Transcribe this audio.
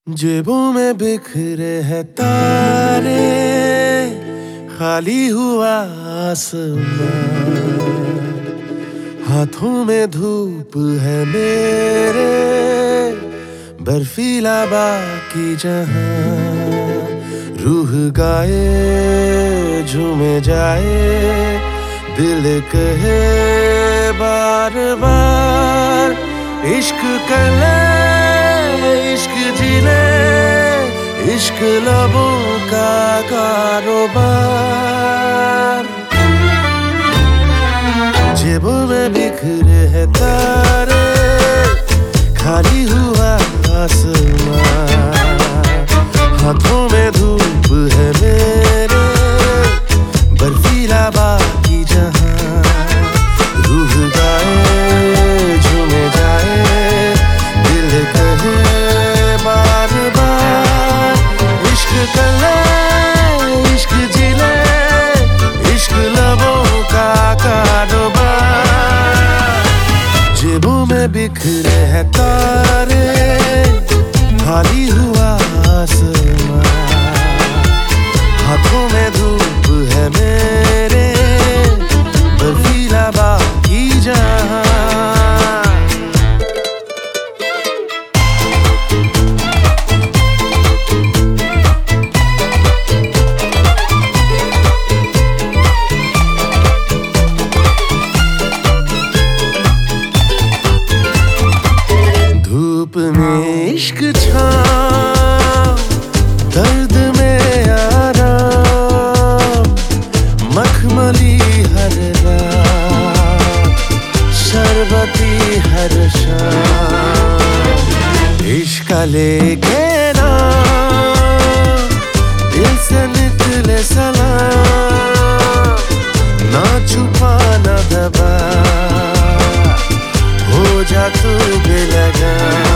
जेबों में बिखरे हैं तारे, खाली हुआ आसमान, हाथों में धूप है मेरे, बर्फीला बाकी जहां। रूह गाए झूमे जाए, दिल कहे बार बार, इश्क कर ले इश्क जी ले, इश्क लबों का कारोबार। जेबों में बिखरे हैं तारे, खाली हुआ आसमान, हाथों में धूप है मेरे, बर्फीला बाकी जहां। रूह गाए झूमे जाए, दिल कहे बार बार, इश्क कर ले इश्क जी ले, इश्क लबों का कारोबार। जेबों में बिखरे हैं तारे, खाली हुआ आसमान, हाथों में धूप है मेरे, बर्फीला बाकी जहां। धूप में इश्क छाँव, दर्द में आराम, मखमली हर रात, शरबती हर शाम। इश्क लेके नाम, दिल से निकले सलाम, ना छुपा ना दबा, हो जा तू बेलगाम।